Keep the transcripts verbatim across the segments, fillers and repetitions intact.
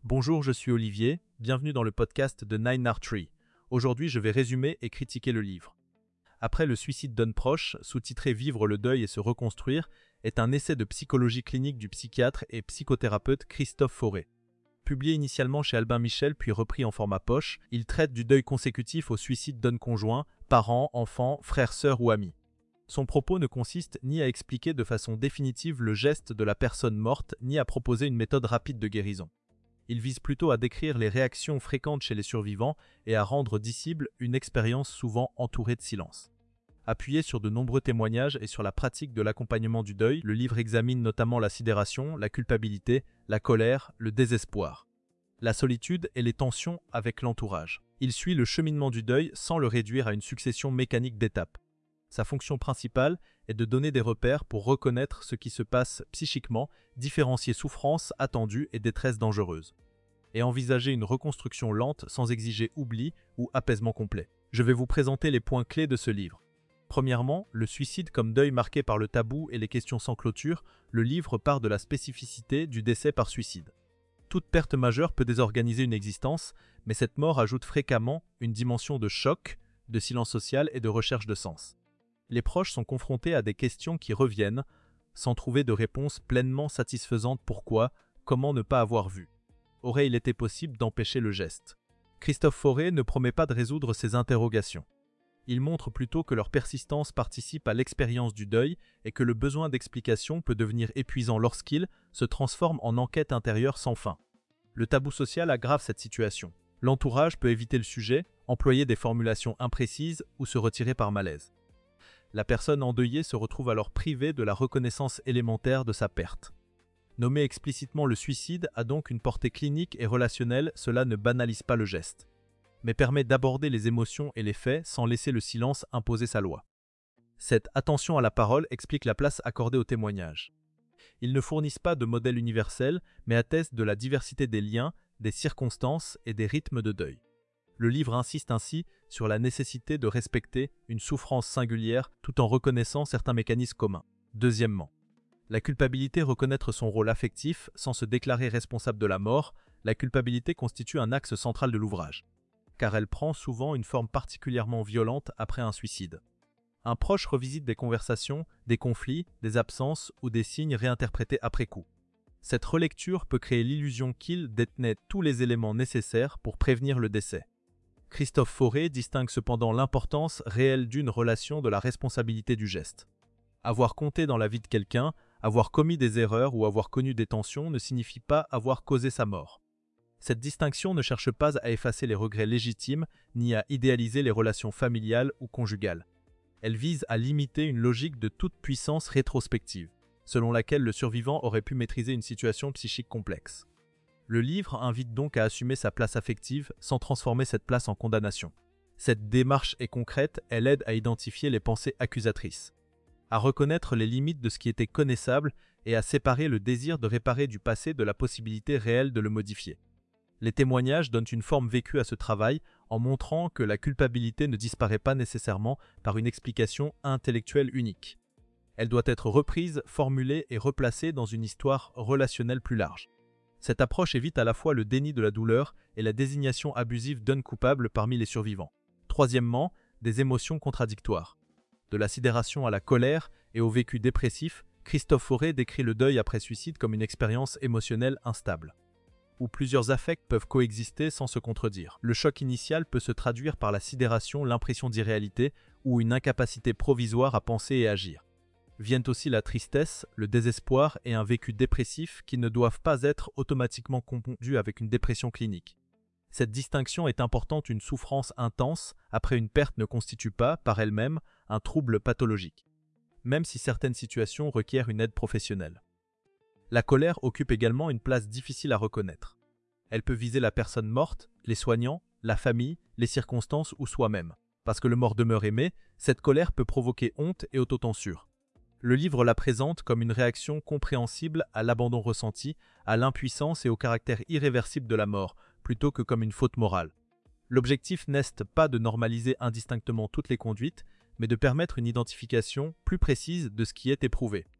Bonjour, je suis Olivier, bienvenue dans le podcast de Nine Art Tree. Aujourd'hui, je vais résumer et critiquer le livre. Après le suicide d'un proche, sous-titré Vivre le deuil et se reconstruire, est un essai de psychologie clinique du psychiatre et psychothérapeute Christophe Fauré. Publié initialement chez Albin Michel puis repris en format poche, il traite du deuil consécutif au suicide d'un conjoint, parents, enfants, frères, sœurs ou amis. Son propos ne consiste ni à expliquer de façon définitive le geste de la personne morte, ni à proposer une méthode rapide de guérison. Il vise plutôt à décrire les réactions fréquentes chez les survivants et à rendre dissible une expérience souvent entourée de silence. Appuyé sur de nombreux témoignages et sur la pratique de l'accompagnement du deuil, le livre examine notamment la sidération, la culpabilité, la colère, le désespoir, la solitude et les tensions avec l'entourage. Il suit le cheminement du deuil sans le réduire à une succession mécanique d'étapes. Sa fonction principale est de donner des repères pour reconnaître ce qui se passe psychiquement, différencier souffrance attendue et détresse dangereuse, et envisager une reconstruction lente sans exiger oubli ou apaisement complet. Je vais vous présenter les points clés de ce livre. Premièrement, le suicide comme deuil marqué par le tabou et les questions sans clôture, le livre part de la spécificité du décès par suicide. Toute perte majeure peut désorganiser une existence, mais cette mort ajoute fréquemment une dimension de choc, de silence social et de recherche de sens. Les proches sont confrontés à des questions qui reviennent, sans trouver de réponse pleinement satisfaisante. Pourquoi, comment ne pas avoir vu? Aurait-il été possible d'empêcher le geste? Christophe Fauré ne promet pas de résoudre ces interrogations. Il montre plutôt que leur persistance participe à l'expérience du deuil et que le besoin d'explication peut devenir épuisant lorsqu'il se transforme en enquête intérieure sans fin. Le tabou social aggrave cette situation. L'entourage peut éviter le sujet, employer des formulations imprécises ou se retirer par malaise. La personne endeuillée se retrouve alors privée de la reconnaissance élémentaire de sa perte. Nommer explicitement le suicide a donc une portée clinique et relationnelle, cela ne banalise pas le geste, mais permet d'aborder les émotions et les faits sans laisser le silence imposer sa loi. Cette attention à la parole explique la place accordée au témoignage. Ils ne fournissent pas de modèle universel, mais attestent de la diversité des liens, des circonstances et des rythmes de deuil. Le livre insiste ainsi sur la nécessité de respecter une souffrance singulière tout en reconnaissant certains mécanismes communs. Deuxièmement, la culpabilité, reconnaître son rôle affectif sans se déclarer responsable de la mort. La culpabilité constitue un axe central de l'ouvrage, car elle prend souvent une forme particulièrement violente après un suicide. Un proche revisite des conversations, des conflits, des absences ou des signes réinterprétés après coup. Cette relecture peut créer l'illusion qu'il détenait tous les éléments nécessaires pour prévenir le décès. Christophe Fauré distingue cependant l'importance réelle d'une relation de la responsabilité du geste. Avoir compté dans la vie de quelqu'un, avoir commis des erreurs ou avoir connu des tensions ne signifie pas avoir causé sa mort. Cette distinction ne cherche pas à effacer les regrets légitimes ni à idéaliser les relations familiales ou conjugales. Elle vise à limiter une logique de toute puissance rétrospective, selon laquelle le survivant aurait pu maîtriser une situation psychique complexe. Le livre invite donc à assumer sa place affective sans transformer cette place en condamnation. Cette démarche est concrète, elle aide à identifier les pensées accusatrices, à reconnaître les limites de ce qui était connaissable et à séparer le désir de réparer du passé de la possibilité réelle de le modifier. Les témoignages donnent une forme vécue à ce travail en montrant que la culpabilité ne disparaît pas nécessairement par une explication intellectuelle unique. Elle doit être reprise, formulée et replacée dans une histoire relationnelle plus large. Cette approche évite à la fois le déni de la douleur et la désignation abusive d'un coupable parmi les survivants. Troisièmement, des émotions contradictoires. De la sidération à la colère et au vécu dépressif, Christophe Fauré décrit le deuil après suicide comme une expérience émotionnelle instable, où plusieurs affects peuvent coexister sans se contredire. Le choc initial peut se traduire par la sidération, l'impression d'irréalité ou une incapacité provisoire à penser et agir. Viennent aussi la tristesse, le désespoir et un vécu dépressif qui ne doivent pas être automatiquement confondus avec une dépression clinique. Cette distinction est importante, une souffrance intense après une perte ne constitue pas, par elle-même, un trouble pathologique, même si certaines situations requièrent une aide professionnelle. La colère occupe également une place difficile à reconnaître. Elle peut viser la personne morte, les soignants, la famille, les circonstances ou soi-même. Parce que le mort demeure aimé, cette colère peut provoquer honte et autocensure. Le livre la présente comme une réaction compréhensible à l'abandon ressenti, à l'impuissance et au caractère irréversible de la mort, plutôt que comme une faute morale. L'objectif n'est pas de normaliser indistinctement toutes les conduites, mais de permettre une identification plus précise de ce qui est éprouvé.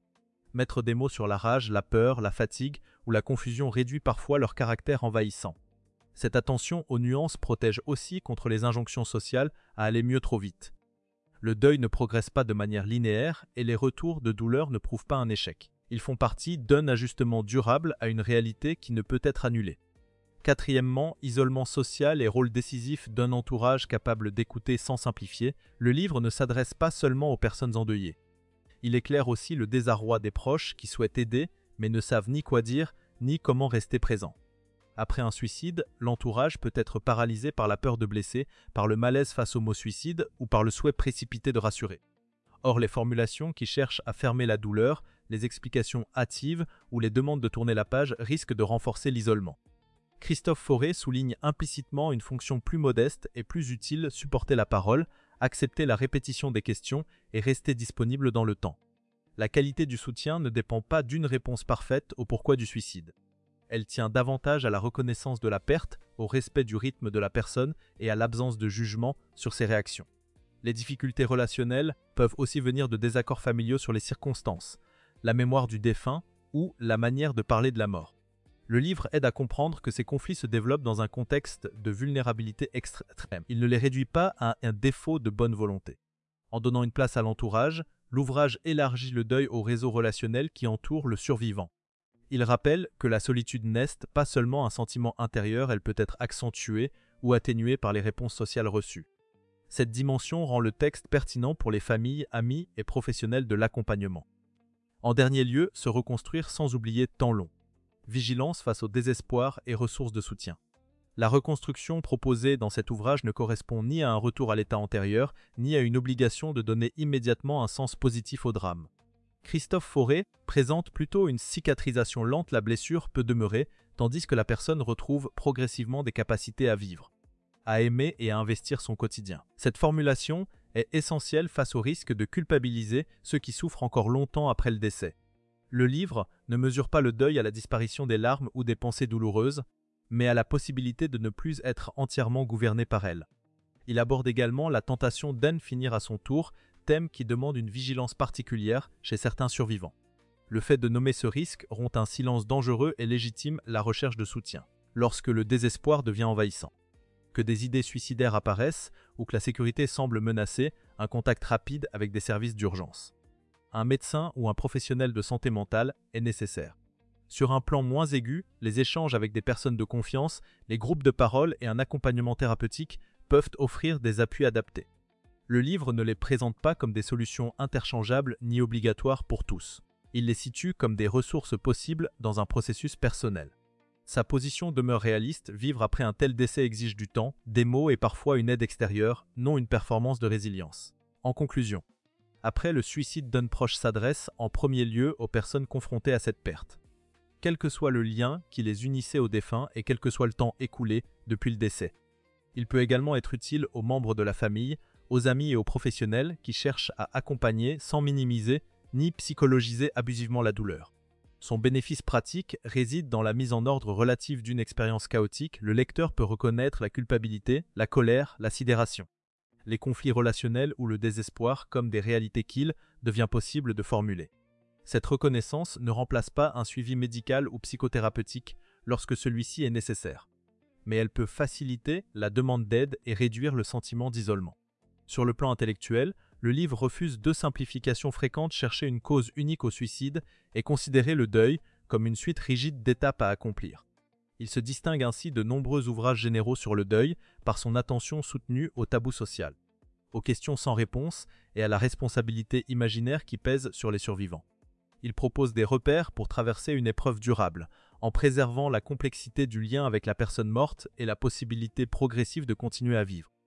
Mettre des mots sur la rage, la peur, la fatigue ou la confusion réduit parfois leur caractère envahissant. Cette attention aux nuances protège aussi contre les injonctions sociales à aller mieux trop vite. Le deuil ne progresse pas de manière linéaire et les retours de douleur ne prouvent pas un échec. Ils font partie d'un ajustement durable à une réalité qui ne peut être annulée. Quatrièmement, isolement social et rôle décisif d'un entourage capable d'écouter sans simplifier, le livre ne s'adresse pas seulement aux personnes endeuillées. Il éclaire aussi le désarroi des proches qui souhaitent aider mais ne savent ni quoi dire ni comment rester présents. Après un suicide, l'entourage peut être paralysé par la peur de blesser, par le malaise face au mot suicide ou par le souhait précipité de rassurer. Or, les formulations qui cherchent à fermer la douleur, les explications hâtives ou les demandes de tourner la page risquent de renforcer l'isolement. Christophe Fauré souligne implicitement une fonction plus modeste et plus utile: supporter la parole, accepter la répétition des questions et rester disponible dans le temps. La qualité du soutien ne dépend pas d'une réponse parfaite au pourquoi du suicide. Elle tient davantage à la reconnaissance de la perte, au respect du rythme de la personne et à l'absence de jugement sur ses réactions. Les difficultés relationnelles peuvent aussi venir de désaccords familiaux sur les circonstances, la mémoire du défunt ou la manière de parler de la mort. Le livre aide à comprendre que ces conflits se développent dans un contexte de vulnérabilité extrême. Il ne les réduit pas à un défaut de bonne volonté. En donnant une place à l'entourage, l'ouvrage élargit le deuil au réseau relationnel qui entoure le survivant. Il rappelle que la solitude n'est pas seulement un sentiment intérieur, elle peut être accentuée ou atténuée par les réponses sociales reçues. Cette dimension rend le texte pertinent pour les familles, amis et professionnels de l'accompagnement. En dernier lieu, se reconstruire sans oublier temps long. Vigilance face au désespoir et ressources de soutien. La reconstruction proposée dans cet ouvrage ne correspond ni à un retour à l'état antérieur, ni à une obligation de donner immédiatement un sens positif au drame. Christophe Fauré présente plutôt une cicatrisation lente. La blessure peut demeurer, tandis que la personne retrouve progressivement des capacités à vivre, à aimer et à investir son quotidien. Cette formulation est essentielle face au risque de culpabiliser ceux qui souffrent encore longtemps après le décès. Le livre ne mesure pas le deuil à la disparition des larmes ou des pensées douloureuses, mais à la possibilité de ne plus être entièrement gouverné par elles. Il aborde également la tentation d'en finir à son tour, thème qui demande une vigilance particulière chez certains survivants. Le fait de nommer ce risque rompt un silence dangereux et légitime la recherche de soutien, lorsque le désespoir devient envahissant. Que des idées suicidaires apparaissent ou que la sécurité semble menacée, un contact rapide avec des services d'urgence. Un médecin ou un professionnel de santé mentale est nécessaire. Sur un plan moins aigu, les échanges avec des personnes de confiance, les groupes de parole et un accompagnement thérapeutique peuvent offrir des appuis adaptés. Le livre ne les présente pas comme des solutions interchangeables ni obligatoires pour tous. Il les situe comme des ressources possibles dans un processus personnel. Sa position demeure réaliste: vivre après un tel décès exige du temps, des mots et parfois une aide extérieure, non une performance de résilience. En conclusion, après le suicide d'un proche s'adresse en premier lieu aux personnes confrontées à cette perte. Quel que soit le lien qui les unissait au défunt et quel que soit le temps écoulé depuis le décès. Il peut également être utile aux membres de la famille, aux amis et aux professionnels qui cherchent à accompagner sans minimiser ni psychologiser abusivement la douleur. Son bénéfice pratique réside dans la mise en ordre relative d'une expérience chaotique. Le lecteur peut reconnaître la culpabilité, la colère, la sidération, les conflits relationnels ou le désespoir comme des réalités qu'il devient possible de formuler. Cette reconnaissance ne remplace pas un suivi médical ou psychothérapeutique lorsque celui-ci est nécessaire, mais elle peut faciliter la demande d'aide et réduire le sentiment d'isolement. Sur le plan intellectuel, le livre refuse deux simplifications fréquentes: chercher une cause unique au suicide et considérer le deuil comme une suite rigide d'étapes à accomplir. Il se distingue ainsi de nombreux ouvrages généraux sur le deuil par son attention soutenue au tabou social, aux questions sans réponse et à la responsabilité imaginaire qui pèse sur les survivants. Il propose des repères pour traverser une épreuve durable, en préservant la complexité du lien avec la personne morte et la possibilité progressive de continuer à vivre.